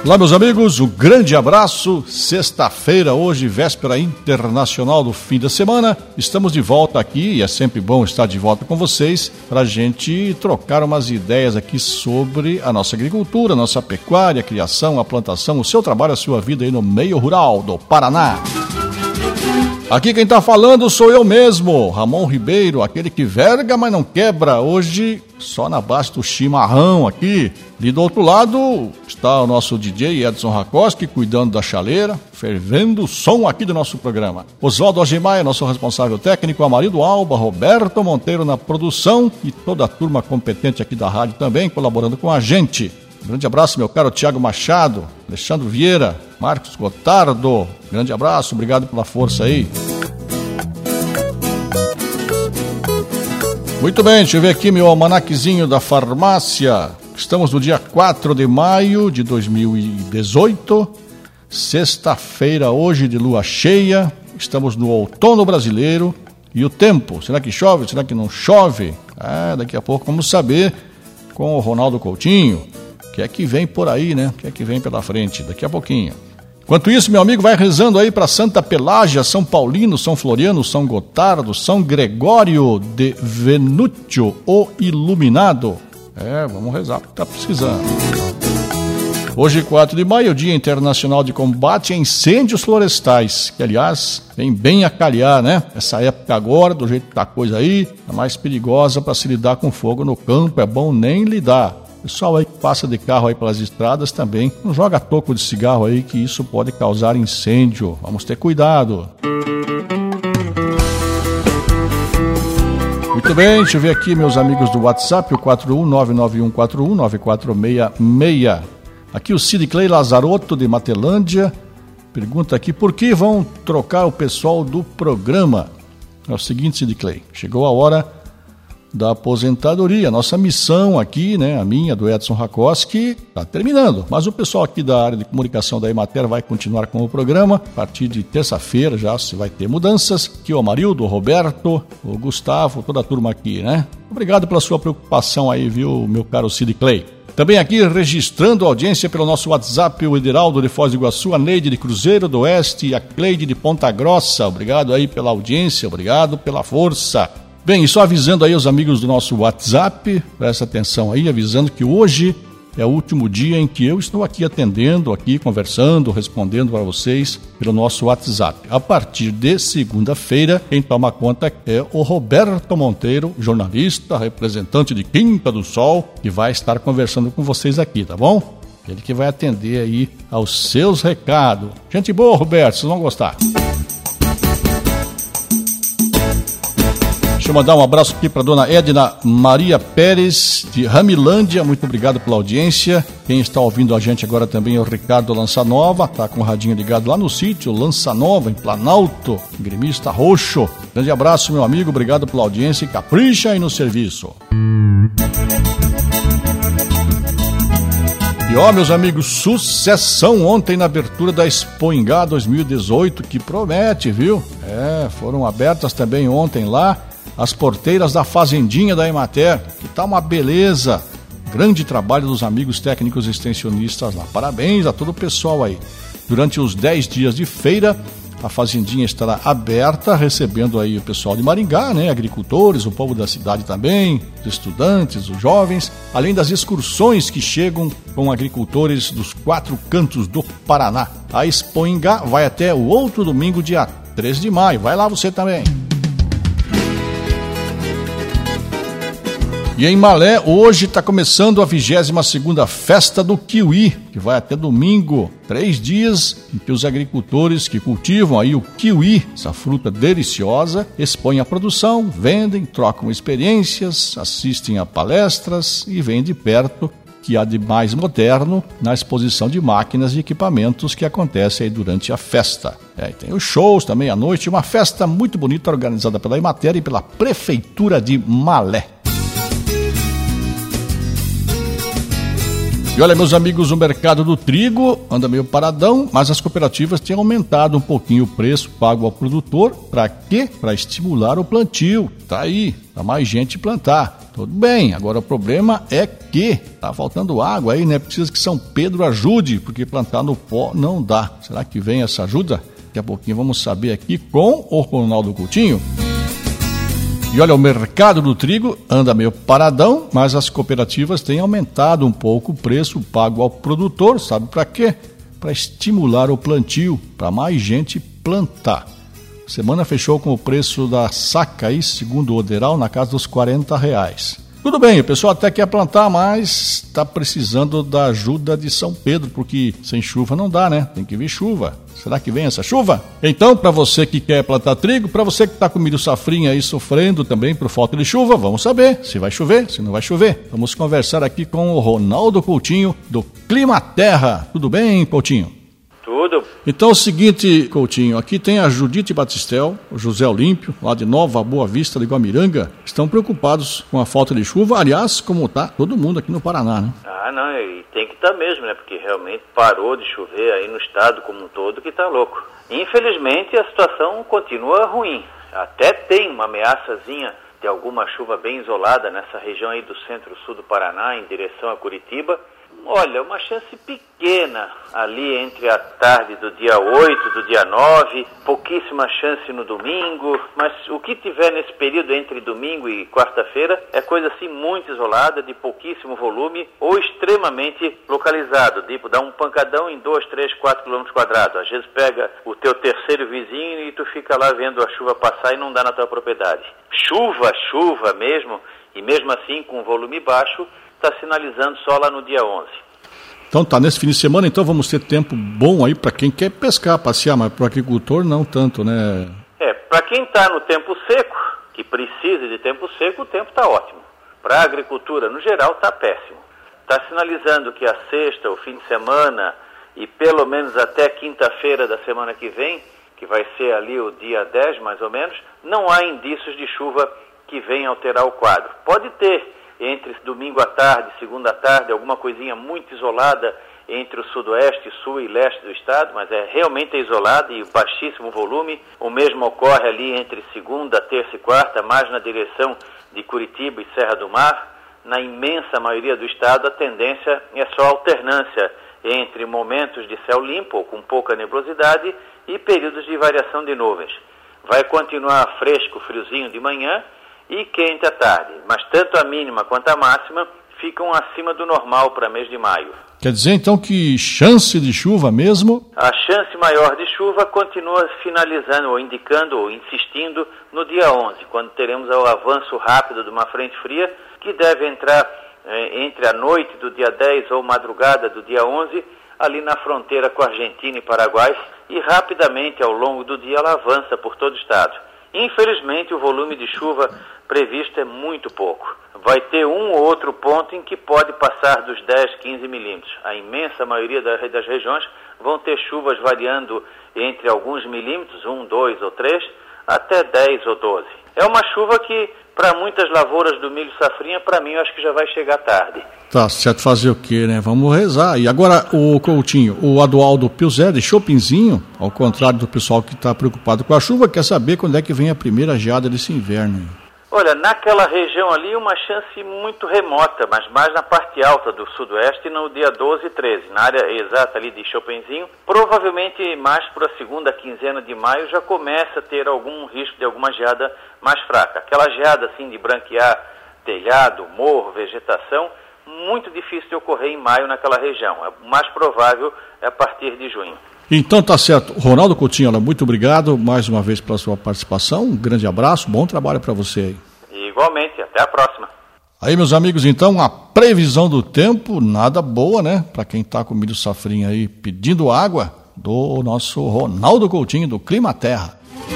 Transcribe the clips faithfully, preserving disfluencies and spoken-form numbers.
Olá, meus amigos, um grande abraço. Sexta-feira, hoje, véspera internacional do fim da semana. Estamos de volta aqui e é sempre bom estar de volta com vocês para a gente trocar umas ideias aqui sobre a nossa agricultura, a nossa pecuária, a criação, a plantação, o seu trabalho, a sua vida aí no meio rural do Paraná. Aqui quem está falando sou eu mesmo, Ramon Ribeiro, aquele que verga, mas não quebra. Hoje, só na base do chimarrão aqui. E do outro lado está o nosso D J Edson Rakoski, cuidando da chaleira, fervendo o som aqui do nosso programa. Oswaldo Agimaia, nosso responsável técnico, Amarildo Alba, Roberto Monteiro na produção e toda a turma competente aqui da rádio também colaborando com a gente. Um grande abraço, meu caro Tiago Machado, Alexandre Vieira, Marcos Gotardo. Grande abraço, obrigado pela força aí. Muito bem, deixa eu ver aqui meu almanaquezinho da farmácia. Estamos no dia quatro de maio de dois mil e dezoito, sexta-feira hoje de lua cheia. Estamos no outono brasileiro. E o tempo, será que chove? Será que não chove? Ah, daqui a pouco vamos saber com o Ronaldo Coutinho. O que é que vem por aí, né? O que é que vem pela frente? Daqui a pouquinho. Enquanto isso, meu amigo, vai rezando aí para Santa Pelágia, São Paulino, São Floriano, São Gotardo, São Gregório de Venúcio, o Iluminado. É, vamos rezar porque tá precisando. Hoje, quatro de maio, é o Dia Internacional de Combate a Incêndios Florestais, que, aliás, vem bem a calhar, né? Essa época agora, do jeito que tá a coisa aí, é mais perigosa para se lidar com fogo no campo, é bom nem lidar. Pessoal aí que passa de carro aí pelas estradas também, não joga toco de cigarro aí, que isso pode causar incêndio. Vamos ter cuidado. Muito bem, deixa eu ver aqui meus amigos do WhatsApp, o quatro um nove nove um quatro um nove quatro seis seis. Aqui o Cid Clay Lazarotto de Matelândia pergunta aqui, por que vão trocar o pessoal do programa? É o seguinte, Cid Clay, chegou a hora da aposentadoria. Nossa missão aqui, né, a minha, do Edson Rakoski, está terminando. Mas o pessoal aqui da área de comunicação da Emater vai continuar com o programa. A partir de terça-feira já se vai ter mudanças. Aqui o Amarildo, o Roberto, o Gustavo, toda a turma aqui, né? Obrigado pela sua preocupação aí, viu, meu caro Cid Clay. Também aqui registrando a audiência pelo nosso WhatsApp, o Ederaldo de Foz do Iguaçu, a Neide de Cruzeiro do Oeste e a Cleide de Ponta Grossa. Obrigado aí pela audiência, obrigado pela força. Bem, e só avisando aí os amigos do nosso WhatsApp, presta atenção aí, avisando que hoje é o último dia em que eu estou aqui atendendo, aqui conversando, respondendo para vocês pelo nosso WhatsApp. A partir de segunda-feira, quem toma conta é o Roberto Monteiro, jornalista, representante de Quinta do Sol, que vai estar conversando com vocês aqui, tá bom? Ele que vai atender aí aos seus recados. Gente boa, Roberto, vocês vão gostar. Deixa eu mandar um abraço aqui para a dona Edna Maria Pérez, de Ramilândia. Muito obrigado pela audiência. Quem está ouvindo a gente agora também é o Ricardo Lançanova, está com o radinho ligado lá no sítio Lançanova, em Planalto, gremista roxo. Grande abraço, meu amigo, obrigado pela audiência e capricha aí no serviço. E ó, meus amigos, sucessão ontem na abertura da Expo Ingá dois mil e dezoito, que promete, viu? É, foram abertas também ontem lá as porteiras da Fazendinha da Emater, que tá uma beleza. Grande trabalho dos amigos técnicos extensionistas lá. Parabéns a todo o pessoal aí. Durante os dez dias de feira, a Fazendinha estará aberta, recebendo aí o pessoal de Maringá, né? Agricultores, o povo da cidade também, os estudantes, os jovens, além das excursões que chegam com agricultores dos quatro cantos do Paraná. A Expo Ingá vai até o outro domingo, dia três de maio. Vai lá você também. E em Malé, hoje está começando a vigésima segunda Festa do Kiwi, que vai até domingo, três dias em que os agricultores que cultivam aí o kiwi, essa fruta deliciosa, expõem a produção, vendem, trocam experiências, assistem a palestras e veem de perto que há de mais moderno na exposição de máquinas e equipamentos que acontece aí durante a festa. É, e tem os shows também à noite, uma festa muito bonita organizada pela Emater e pela Prefeitura de Malé. E olha, meus amigos, o mercado do trigo anda meio paradão, mas as cooperativas têm aumentado um pouquinho o preço pago ao produtor. Para quê? Para estimular o plantio. Tá aí, para mais gente plantar. Tudo bem, agora o problema é que tá faltando água aí, né? Precisa que São Pedro ajude, porque plantar no pó não dá. Será que vem essa ajuda? Daqui a pouquinho vamos saber aqui com o Ronaldo Coutinho. E olha, o mercado do trigo anda meio paradão, mas as cooperativas têm aumentado um pouco o preço pago ao produtor, sabe para quê? Para estimular o plantio, para mais gente plantar. A semana fechou com o preço da saca aí, segundo o Oderal, na casa dos quarenta reais. Tudo bem, o pessoal até quer plantar, mas está precisando da ajuda de São Pedro, porque sem chuva não dá, né? Tem que vir chuva. Será que vem essa chuva? Então, para você que quer plantar trigo, para você que está com milho safrinha aí sofrendo também por falta de chuva, vamos saber se vai chover, se não vai chover. Vamos conversar aqui com o Ronaldo Coutinho, do Clima Terra. Tudo bem, Coutinho? Tudo. Então é o seguinte, Coutinho, aqui tem a Judite Batistel, o José Olímpio, lá de Nova Boa Vista, de Guamiranga, estão preocupados com a falta de chuva, aliás, como está todo mundo aqui no Paraná, né? Ah, não, e tem que estar tá mesmo, né? Porque realmente parou de chover aí no estado como um todo, que está louco. Infelizmente, a situação continua ruim. Até tem uma ameaçazinha de alguma chuva bem isolada nessa região aí do centro-sul do Paraná, em direção a Curitiba. Olha, uma chance pequena ali entre a tarde do dia oito, do dia nove, pouquíssima chance no domingo, mas o que tiver nesse período entre domingo e quarta-feira é coisa assim muito isolada, de pouquíssimo volume ou extremamente localizado, tipo dar um pancadão em dois, três, quatro quilômetros quadrados. Às vezes pega o teu terceiro vizinho e tu fica lá vendo a chuva passar e não dá na tua propriedade. Chuva, chuva mesmo, e mesmo assim com volume baixo, está sinalizando só lá no dia onze. Então tá, nesse fim de semana, então vamos ter tempo bom aí para quem quer pescar, passear, mas para o agricultor não tanto, né? É, para quem está no tempo seco, que precisa de tempo seco, o tempo está ótimo. Para a agricultura, no geral, está péssimo. Está sinalizando que a sexta, o fim de semana e pelo menos até quinta-feira da semana que vem, que vai ser ali o dia dez mais ou menos, não há indícios de chuva que venha alterar o quadro. Pode ter entre domingo à tarde, segunda à tarde, alguma coisinha muito isolada entre o sudoeste, sul e leste do estado, mas é realmente isolado e baixíssimo volume. O mesmo ocorre ali entre segunda, terça e quarta, mais na direção de Curitiba e Serra do Mar. Na imensa maioria do estado, a tendência é só alternância entre momentos de céu limpo ou com pouca nebulosidade e períodos de variação de nuvens. Vai continuar fresco, friozinho de manhã e quente à tarde, mas tanto a mínima quanto a máxima ficam acima do normal para mês de maio. Quer dizer então que chance de chuva mesmo? A chance maior de chuva continua finalizando ou indicando ou insistindo no dia onze, quando teremos o avanço rápido de uma frente fria que deve entrar eh, entre a noite do dia dez ou madrugada do dia onze, ali na fronteira com a Argentina e Paraguai, e rapidamente ao longo do dia ela avança por todo o estado. Infelizmente, o volume de chuva previsto é muito pouco. Vai ter um ou outro ponto em que pode passar dos dez, quinze milímetros. A imensa maioria das regiões vão ter chuvas variando entre alguns milímetros, um, dois ou três, até dez ou doze. É uma chuva que, para muitas lavouras do milho safrinha, para mim, eu acho que já vai chegar tarde. Tá certo, fazer o quê, né? Vamos rezar. E agora, o Coutinho, o Adualdo Pilzé de Chopinzinho, ao contrário do pessoal que está preocupado com a chuva, quer saber quando é que vem a primeira geada desse inverno. Olha, naquela região ali, uma chance muito remota, mas mais na parte alta do sudoeste, no dia doze e treze, na área exata ali de Chopinzinho. Provavelmente mais para a segunda quinzena de maio já começa a ter algum risco de alguma geada mais fraca. Aquela geada assim de branquear telhado, morro, vegetação, muito difícil de ocorrer em maio naquela região. O mais provável é a partir de junho. Então tá certo. Ronaldo Coutinho, muito obrigado mais uma vez pela sua participação. Um grande abraço, bom trabalho para você aí. Igualmente, até a próxima. Aí, meus amigos, então, a previsão do tempo, nada boa, né? Para quem tá com milho safrinha aí pedindo água, do nosso Ronaldo Coutinho, do Clima Terra.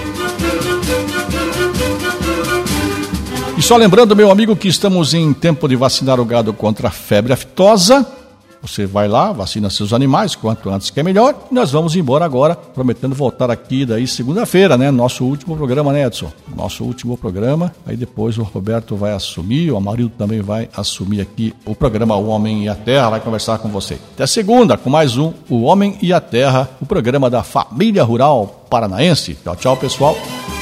E só lembrando, meu amigo, que estamos em tempo de vacinar o gado contra a febre aftosa. Você vai lá, vacina seus animais, quanto antes que é melhor. E nós vamos embora agora, prometendo voltar aqui daí segunda-feira, né? Nosso último programa, né, Edson? Nosso último programa. Aí depois o Roberto vai assumir, o Amarildo também vai assumir aqui o programa O Homem e a Terra, vai conversar com você. Até segunda, com mais um O Homem e a Terra, o programa da família rural paranaense. Tchau, tchau, pessoal.